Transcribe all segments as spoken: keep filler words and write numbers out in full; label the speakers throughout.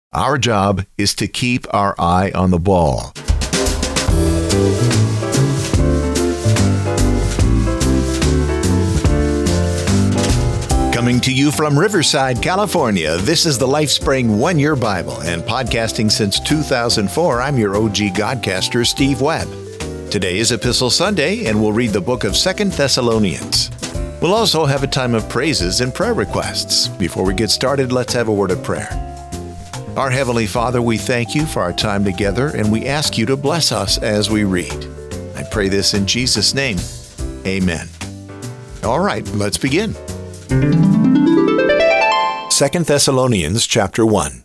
Speaker 1: Our job is to keep our eye on the ball. Coming to you from Riverside, California, this is the LifeSpring One-Year Bible, and podcasting since two thousand four, I'm your O G Godcaster, Steve Webb. Today is Epistle Sunday, and we'll read the book of Second Thessalonians. We'll also have a time of praises and prayer requests. Before we get started, let's have a word of prayer. Our Heavenly Father, we thank you for our time together, and we ask you to bless us as we read. I pray this in Jesus' name. Amen. All right, let's begin. Second Thessalonians chapter one.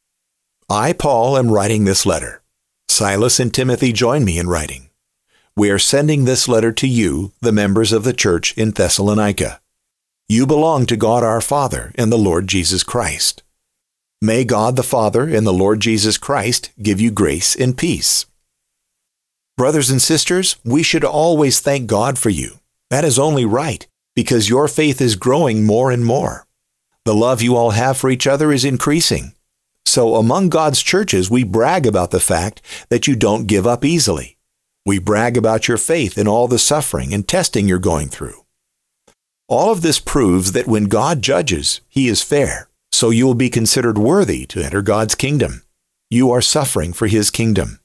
Speaker 1: I, Paul, am writing this letter. Silas and Timothy join me in writing. We are sending this letter to you, the members of the church in Thessalonica. You belong to God our Father and the Lord Jesus Christ. May God the Father and the Lord Jesus Christ give you grace and peace. Brothers and sisters, we should always thank God for you. That is only right, because your faith is growing more and more. The love you all have for each other is increasing. So among God's churches, we brag about the fact that you don't give up easily. We brag about your faith in all the suffering and testing you're going through. All of this proves that when God judges, He is fair. So you will be considered worthy to enter God's kingdom. You are suffering for His kingdom.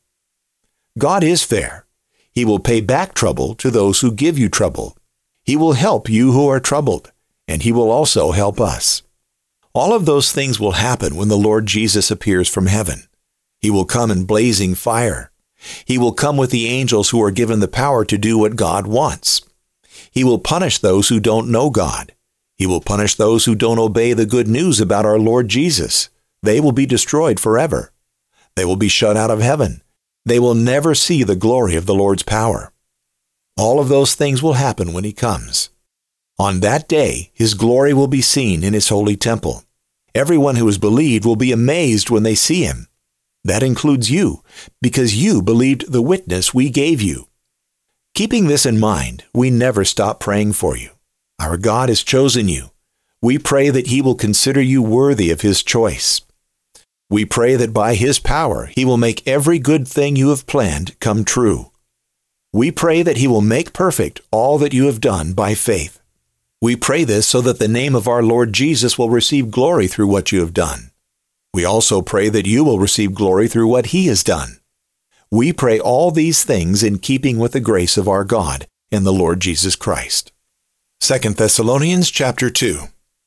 Speaker 1: God is fair. He will pay back trouble to those who give you trouble. He will help you who are troubled, and He will also help us. All of those things will happen when the Lord Jesus appears from heaven. He will come in blazing fire. He will come with the angels who are given the power to do what God wants. He will punish those who don't know God. He will punish those who don't obey the good news about our Lord Jesus. They will be destroyed forever. They will be shut out of heaven. They will never see the glory of the Lord's power. All of those things will happen when He comes. On that day, His glory will be seen in His holy temple. Everyone who has believed will be amazed when they see Him. That includes you, because you believed the witness we gave you. Keeping this in mind, we never stop praying for you. Our God has chosen you. We pray that He will consider you worthy of His choice. We pray that by His power, He will make every good thing you have planned come true. We pray that He will make perfect all that you have done by faith. We pray this so that the name of our Lord Jesus will receive glory through what you have done. We also pray that you will receive glory through what He has done. We pray all these things in keeping with the grace of our God and the Lord Jesus Christ. Second Thessalonians chapter two.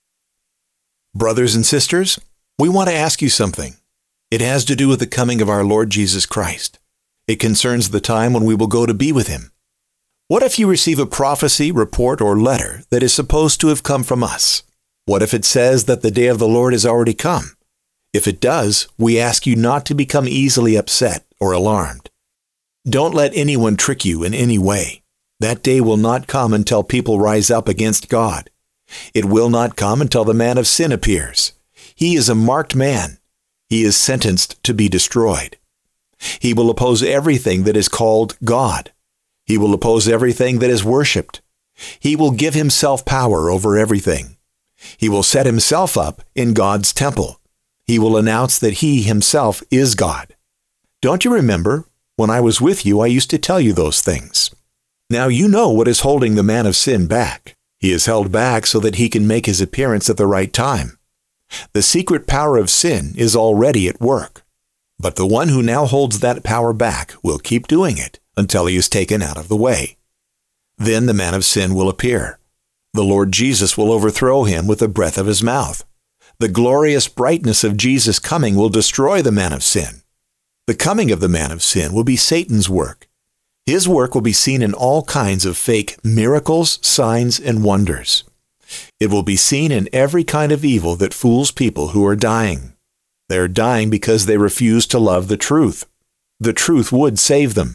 Speaker 1: Brothers and sisters, we want to ask you something. It has to do with the coming of our Lord Jesus Christ. It concerns the time when we will go to be with Him. What if you receive a prophecy, report, or letter that is supposed to have come from us? What if it says that the day of the Lord has already come? If it does, we ask you not to become easily upset or alarmed. Don't let anyone trick you in any way. That day will not come until people rise up against God. It will not come until the man of sin appears. He is a marked man. He is sentenced to be destroyed. He will oppose everything that is called God. He will oppose everything that is worshipped. He will give himself power over everything. He will set himself up in God's temple. He will announce that he himself is God. Don't you remember? When I was with you, I used to tell you those things. Now you know what is holding the man of sin back. He is held back so that he can make his appearance at the right time. The secret power of sin is already at work. But the one who now holds that power back will keep doing it until he is taken out of the way. Then the man of sin will appear. The Lord Jesus will overthrow him with the breath of His mouth. The glorious brightness of Jesus' coming will destroy the man of sin. The coming of the man of sin will be Satan's work. His work will be seen in all kinds of fake miracles, signs, and wonders. It will be seen in every kind of evil that fools people who are dying. They are dying because they refuse to love the truth. The truth would save them.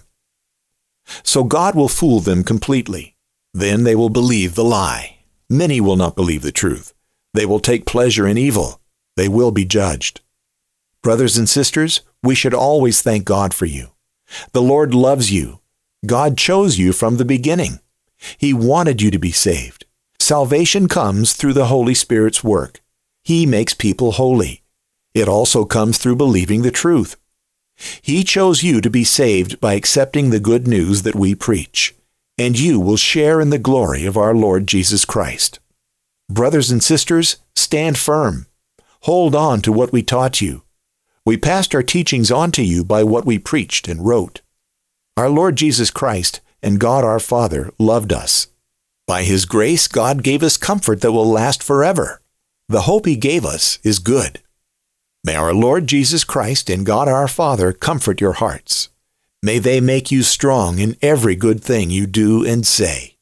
Speaker 1: So God will fool them completely. Then they will believe the lie. Many will not believe the truth. They will take pleasure in evil. They will be judged. Brothers and sisters, we should always thank God for you. The Lord loves you. God chose you from the beginning. He wanted you to be saved. Salvation comes through the Holy Spirit's work. He makes people holy. It also comes through believing the truth. He chose you to be saved by accepting the good news that we preach, and you will share in the glory of our Lord Jesus Christ. Brothers and sisters, stand firm. Hold on to what we taught you. We passed our teachings on to you by what we preached and wrote. Our Lord Jesus Christ and God our Father loved us. By His grace, God gave us comfort that will last forever. The hope He gave us is good. May our Lord Jesus Christ and God our Father comfort your hearts. May they make you strong in every good thing you do and say.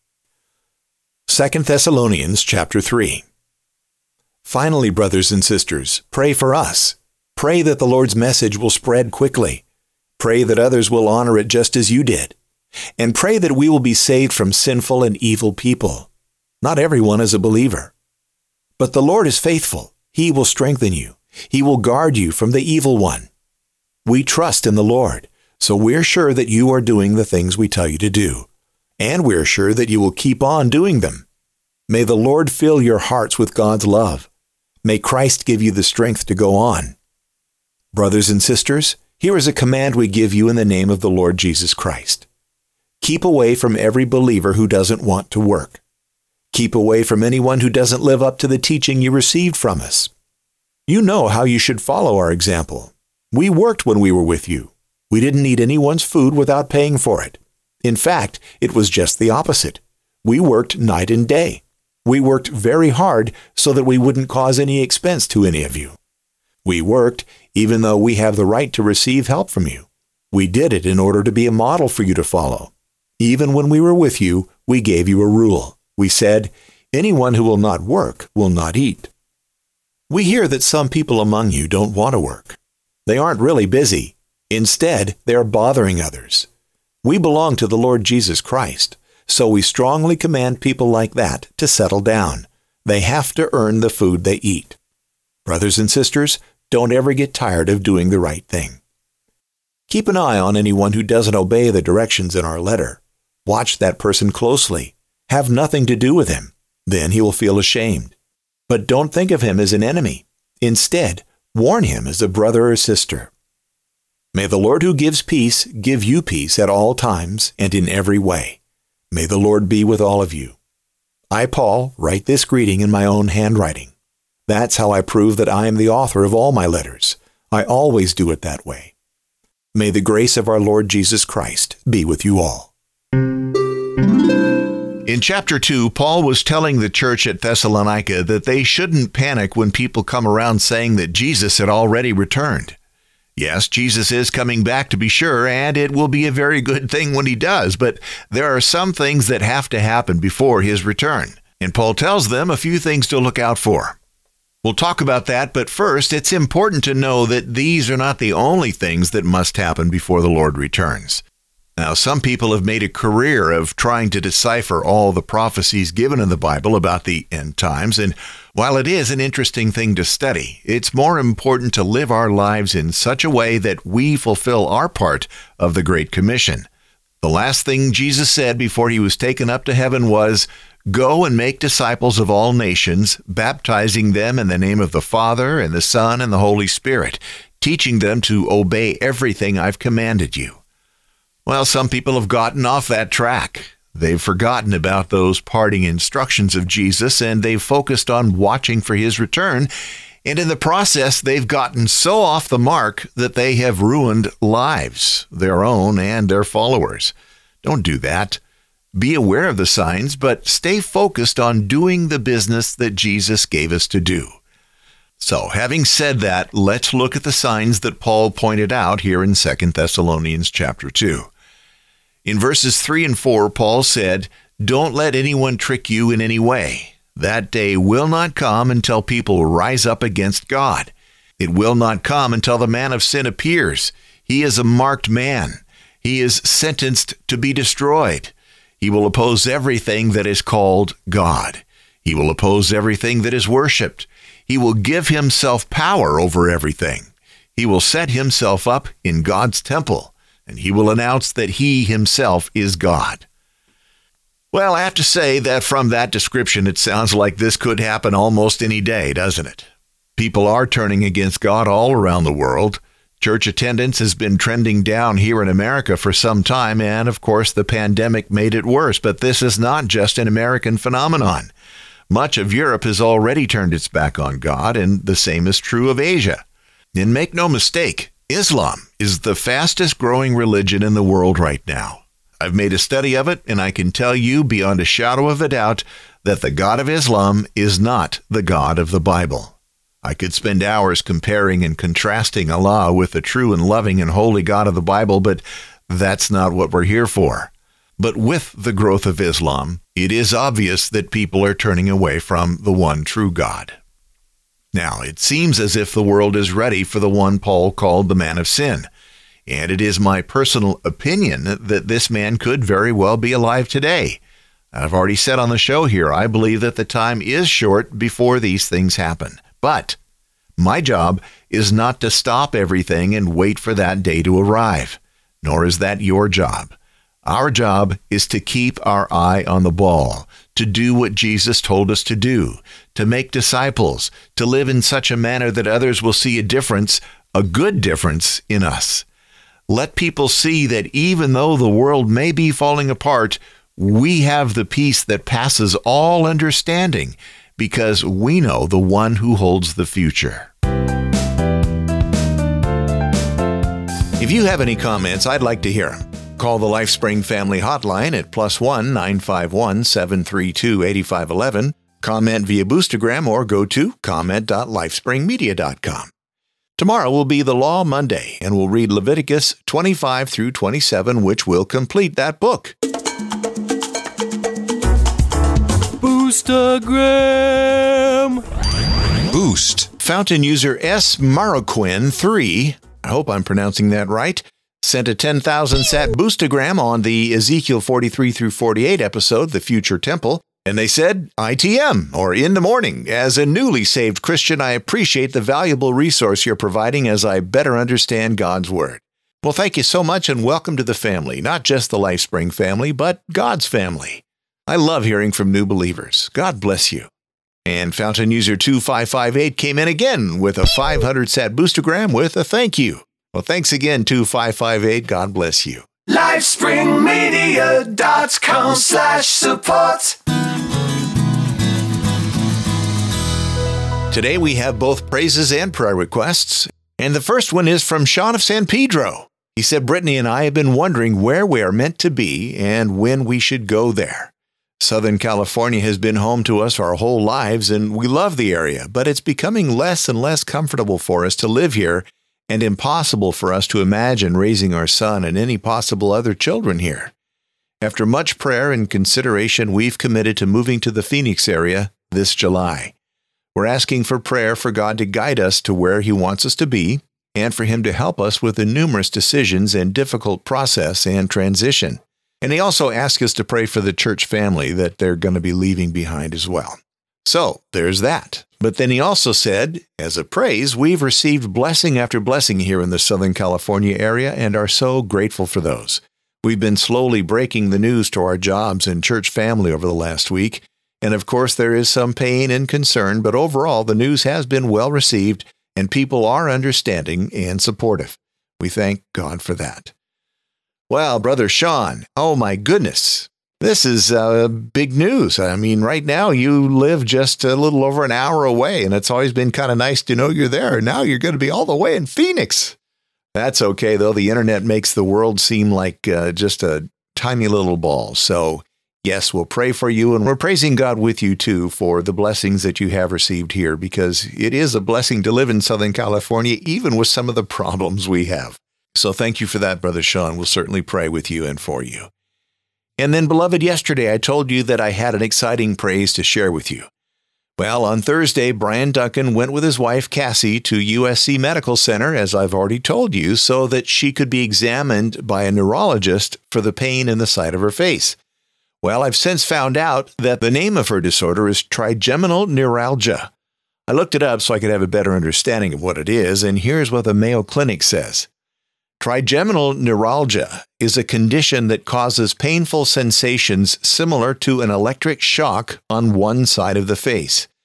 Speaker 1: Second Thessalonians chapter three. Finally, brothers and sisters, pray for us. Pray that the Lord's message will spread quickly. Pray that others will honor it just as you did. And pray that we will be saved from sinful and evil people. Not everyone is a believer. But the Lord is faithful. He will strengthen you. He will guard you from the evil one. We trust in the Lord, so we're sure that you are doing the things we tell you to do. And we're sure that you will keep on doing them. May the Lord fill your hearts with God's love. May Christ give you the strength to go on. Brothers and sisters, here is a command we give you in the name of the Lord Jesus Christ. Keep away from every believer who doesn't want to work. Keep away from anyone who doesn't live up to the teaching you received from us. You know how you should follow our example. We worked when we were with you. We didn't eat anyone's food without paying for it. In fact, it was just the opposite. We worked night and day. We worked very hard so that we wouldn't cause any expense to any of you. We worked even though we have the right to receive help from you. We did it in order to be a model for you to follow. Even when we were with you, we gave you a rule. We said, anyone who will not work will not eat. We hear that some people among you don't want to work. They aren't really busy. Instead, they are bothering others. We belong to the Lord Jesus Christ, so we strongly command people like that to settle down. They have to earn the food they eat. Brothers and sisters, don't ever get tired of doing the right thing. Keep an eye on anyone who doesn't obey the directions in our letter. Watch that person closely. Have nothing to do with him. Then he will feel ashamed. But don't think of him as an enemy. Instead, warn him as a brother or sister. May the Lord who gives peace give you peace at all times and in every way. May the Lord be with all of you. I, Paul, write this greeting in my own handwriting. That's how I prove that I am the author of all my letters. I always do it that way. May the grace of our Lord Jesus Christ be with you all. In chapter two, Paul was telling the church at Thessalonica that they shouldn't panic when people come around saying that Jesus had already returned. Yes, Jesus is coming back to be sure, and it will be a very good thing when he does, but there are some things that have to happen before his return, and Paul tells them a few things to look out for. We'll talk about that, but first, it's important to know that these are not the only things that must happen before the Lord returns. Now, some people have made a career of trying to decipher all the prophecies given in the Bible about the end times, and while it is an interesting thing to study, it's more important to live our lives in such a way that we fulfill our part of the Great Commission. The last thing Jesus said before he was taken up to heaven was, "Go and make disciples of all nations, baptizing them in the name of the Father and the Son and the Holy Spirit, teaching them to obey everything I've commanded you." Well, some people have gotten off that track. They've forgotten about those parting instructions of Jesus, and they've focused on watching for his return. And in the process, they've gotten so off the mark that they have ruined lives, their own and their followers. Don't do that. Be aware of the signs, but stay focused on doing the business that Jesus gave us to do. So, having said that, let's look at the signs that Paul pointed out here in Second Thessalonians chapter two. In verses three and four, Paul said, "Don't let anyone trick you in any way. That day will not come until people rise up against God. It will not come until the man of sin appears. He is a marked man. He is sentenced to be destroyed. He will oppose everything that is called God. He will oppose everything that is worshipped. He will give himself power over everything. He will set himself up in God's temple, and he will announce that he himself is God." Well, I have to say that from that description, it sounds like this could happen almost any day, doesn't it? People are turning against God all around the world. Church attendance has been trending down here in America for some time, and of course the pandemic made it worse. But this is not just an American phenomenon. Much of Europe has already turned its back on God, and the same is true of Asia. And make no mistake, Islam is the fastest growing religion in the world right now. I've made a study of it, and I can tell you beyond a shadow of a doubt that the God of Islam is not the God of the Bible. I could spend hours comparing and contrasting Allah with the true and loving and holy God of the Bible, but that's not what we're here for. But with the growth of Islam, it is obvious that people are turning away from the one true God. Now, it seems as if the world is ready for the one Paul called the man of sin. And it is my personal opinion that this man could very well be alive today. I've already said on the show here, I believe that the time is short before these things happen. But my job is not to stop everything and wait for that day to arrive, nor is that your job. Our job is to keep our eye on the ball, to do what Jesus told us to do, to make disciples, to live in such a manner that others will see a difference, a good difference in us. Let people see that even though the world may be falling apart, we have the peace that passes all understanding, because we know the one who holds the future. If you have any comments, I'd like to hear them. Call the LifeSpring Family Hotline at plus one nine five one seven three two eight five one one. Comment via Boostagram or go to comment dot lifespring media dot com. Tomorrow will be the Law Monday, and we'll read Leviticus twenty-five through twenty-seven, which will complete that book. Boostagram. Boost. Fountain user S. Maroquin three, I hope I'm pronouncing that right, sent a ten thousand sat Boostagram on the Ezekiel forty-three through forty-eight episode, The Future Temple, and they said, I T M, or in the morning. As a newly saved Christian, I appreciate the valuable resource you're providing as I better understand God's Word. Well, thank you so much, and welcome to the family, not just the LifeSpring family, but God's family. I love hearing from new believers. God bless you. And Fountain User two five five eight came in again with a five hundred sat Boostagram with a thank you. Well, thanks again, two five five eight. God bless you. LifespringMedia.com slash support. Today we have both praises and prayer requests. And the first one is from Sean of San Pedro. He said, Brittany and I have been wondering where we are meant to be and when we should go there. Southern California has been home to us our whole lives, and we love the area, but it's becoming less and less comfortable for us to live here and impossible for us to imagine raising our son and any possible other children here. After much prayer and consideration, we've committed to moving to the Phoenix area this July. We're asking for prayer for God to guide us to where He wants us to be and for Him to help us with the numerous decisions and difficult process and transition. And He also asked us to pray for the church family that they're going to be leaving behind as well. So there's that. But then He also said, as a praise, we've received blessing after blessing here in the Southern California area and are so grateful for those. We've been slowly breaking the news to our jobs and church family over the last week. And of course, there is some pain and concern, but overall, the news has been well received and people are understanding and supportive. We thank God for that. Well, Brother Sean, oh my goodness, this is uh, big news. I mean, right now you live just a little over an hour away, and it's always been kind of nice to know you're there. Now you're going to be all the way in Phoenix. That's okay, though. The internet makes the world seem like uh, just a tiny little ball. So, yes, we'll pray for you, and we're praising God with you, too, for the blessings that you have received here, because it is a blessing to live in Southern California, even with some of the problems we have. So thank you for that, Brother Sean. We'll certainly pray with you and for you. And then, beloved, yesterday I told you that I had an exciting praise to share with you. Well, on Thursday, Brian Duncan went with his wife, Cassie, to U S C Medical Center, as I've already told you, so that she could be examined by a neurologist for the pain in the side of her face. Well, I've since found out that the name of her disorder is trigeminal neuralgia. I looked it up so I could have a better understanding of what it is, and here's what the Mayo Clinic says. Trigeminal neuralgia is a condition that causes painful sensations similar to an electric shock on one side of the face.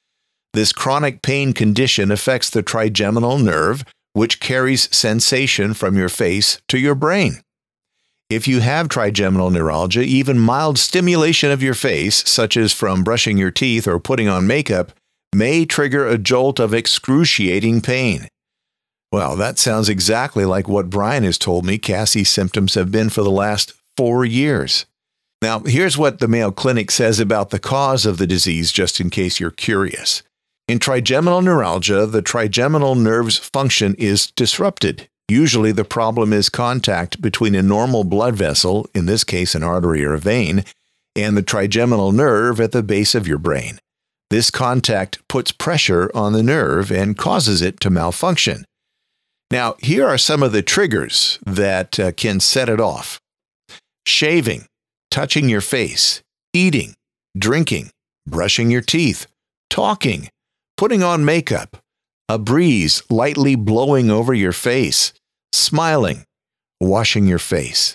Speaker 1: This chronic pain condition affects the trigeminal nerve, which carries sensation from your face to your brain. If you have trigeminal neuralgia, even mild stimulation of your face, such as from brushing your teeth or putting on makeup, may trigger a jolt of excruciating pain. Well, that sounds exactly like what Brian has told me Cassie's symptoms have been for the last four years. Now, here's what the Mayo Clinic says about the cause of the disease, just in case you're curious. In trigeminal neuralgia, the trigeminal nerve's function is disrupted. Usually the problem is contact between a normal blood vessel, in this case an artery or a vein, and the trigeminal nerve at the base of your brain. This contact puts pressure on the nerve and causes it to malfunction. Now, here are some of the triggers that uh, can set it off. Shaving, touching your face, eating, drinking, brushing your teeth, talking, putting on makeup, a breeze lightly blowing over your face, smiling, washing your face.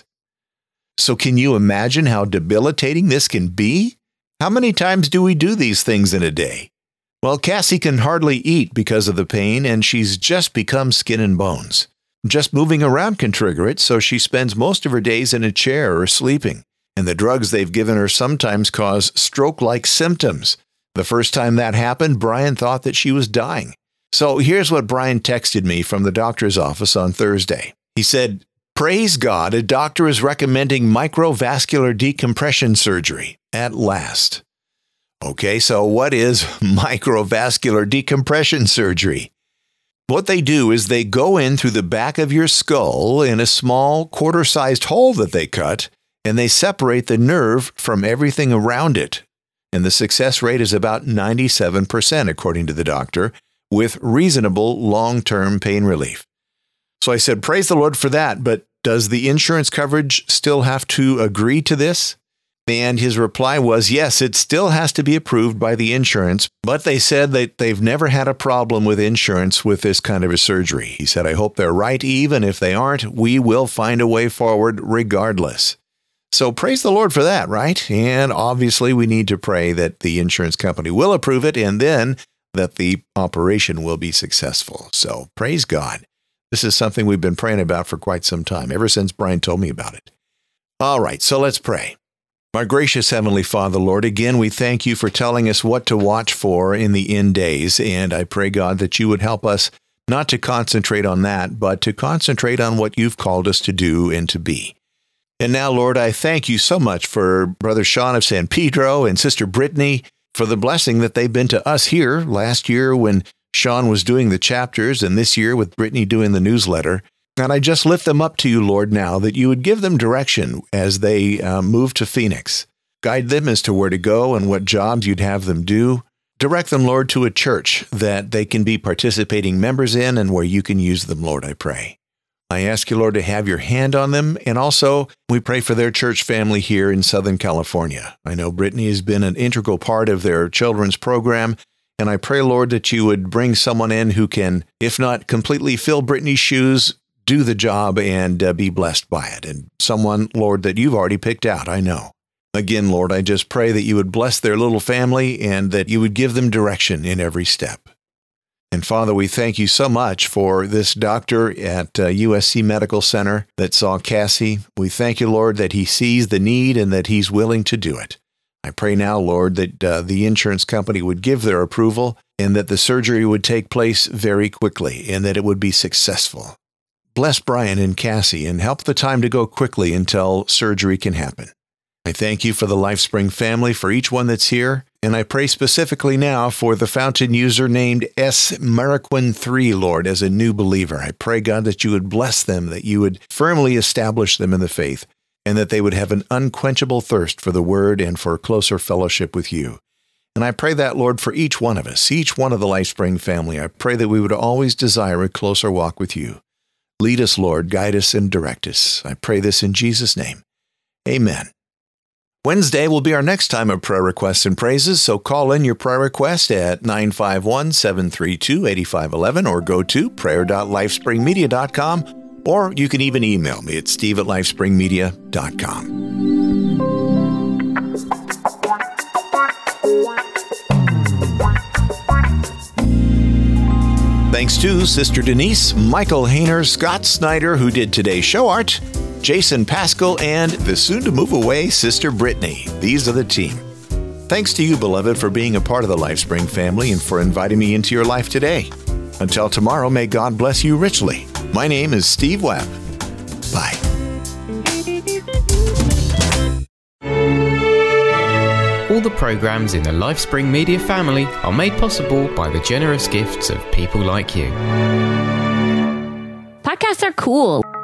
Speaker 1: So can you imagine how debilitating this can be? How many times do we do these things in a day? Well, Cassie can hardly eat because of the pain, and she's just become skin and bones. Just moving around can trigger it, so she spends most of her days in a chair or sleeping. And the drugs they've given her sometimes cause stroke-like symptoms. The first time that happened, Brian thought that she was dying. So here's what Brian texted me from the doctor's office on Thursday. He said, "Praise God, a doctor is recommending microvascular decompression surgery at last." Okay, so what is microvascular decompression surgery? What they do is they go in through the back of your skull in a small quarter-sized hole that they cut, and they separate the nerve from everything around it. And the success rate is about ninety-seven percent, according to the doctor, with reasonable long-term pain relief. So I said, praise the Lord for that, but does the insurance coverage still have to agree to this? And his reply was, yes, it still has to be approved by the insurance, but they said that they've never had a problem with insurance with this kind of a surgery. He said, I hope they're right. Even if they aren't, we will find a way forward regardless. So praise the Lord for that, right? And obviously we need to pray that the insurance company will approve it and then that the operation will be successful. So praise God. This is something we've been praying about for quite some time, ever since Brian told me about it. All right, so let's pray. Our gracious Heavenly Father, Lord, again, we thank you for telling us what to watch for in the end days, and I pray, God, that you would help us not to concentrate on that, but to concentrate on what you've called us to do and to be. And now, Lord, I thank you so much for Brother Sean of San Pedro and Sister Brittany for the blessing that they've been to us here last year when Sean was doing the chapters and this year with Brittany doing the newsletter. And I just lift them up to you, Lord, now that you would give them direction as they uh, move to Phoenix. Guide them as to where to go and what jobs you'd have them do. Direct them, Lord, to a church that they can be participating members in and where you can use them, Lord, I pray. I ask you, Lord, to have your hand on them. And also, we pray for their church family here in Southern California. I know Brittany has been an integral part of their children's program. And I pray, Lord, that you would bring someone in who can, if not completely fill Brittany's shoes, do the job and uh, be blessed by it. And someone, Lord, that you've already picked out, I know. Again, Lord, I just pray that you would bless their little family and that you would give them direction in every step. And Father, we thank you so much for this doctor at uh, U S C Medical Center that saw Cassie. We thank you, Lord, that he sees the need and that he's willing to do it. I pray now, Lord, that uh, the insurance company would give their approval and that the surgery would take place very quickly and that it would be successful. Bless Brian and Cassie and help the time to go quickly until surgery can happen. I thank you for the LifeSpring family, for each one that's here, and I pray specifically now for the Fountain user named S. Mariquin three, Lord, as a new believer. I pray, God, that you would bless them, that you would firmly establish them in the faith, and that they would have an unquenchable thirst for the Word and for closer fellowship with you. And I pray that, Lord, for each one of us, each one of the LifeSpring family. I pray that we would always desire a closer walk with you. Lead us, Lord, guide us, and direct us. I pray this in Jesus' name. Amen. Wednesday will be our next time of prayer requests and praises, so call in your prayer request at nine five one, seven three two, eight five one one or go to prayer dot lifespring media dot com, or you can even email me at steve at lifespring media dot com. Thanks to Sister Denise, Michael Hayner, Scott Snyder, who did today's show art, Jason Pascal, and the soon-to-move-away Sister Brittany. These are the team. Thanks to you, beloved, for being a part of the LifeSpring family and for inviting me into your life today. Until tomorrow, may God bless you richly. My name is Steve Webb. Bye.
Speaker 2: All the programs in the LifeSpring Media family are made possible by the generous gifts of people like you.
Speaker 3: Podcasts are cool.